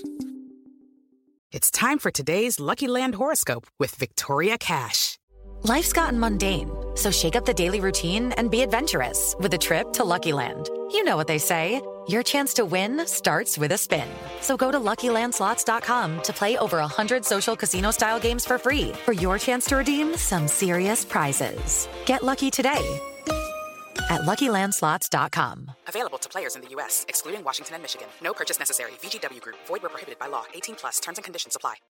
It's time for today's Lucky Land horoscope with Victoria Cash. Life's gotten mundane, so shake up the daily routine and be adventurous with a trip to Lucky Land. You know what they say. Your chance to win starts with a spin. So go to Lucky Land Slots dot com to play over one hundred social casino-style games for free for your chance to redeem some serious prizes. Get lucky today at Lucky Land Slots dot com. Available to players in the U S, excluding Washington and Michigan. No purchase necessary. V G W Group. Void where prohibited by law. eighteen plus. Terms and conditions apply.